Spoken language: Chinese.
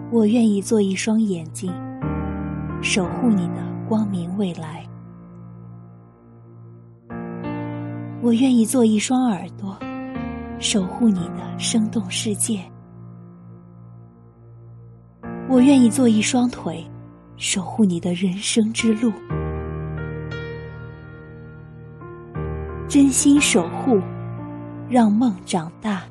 我愿意做一双眼睛，守护你的光明未来。我愿意做一双耳朵，守护你的生动世界。我愿意做一双腿，守护你的人生之路。真心守护，让梦长大。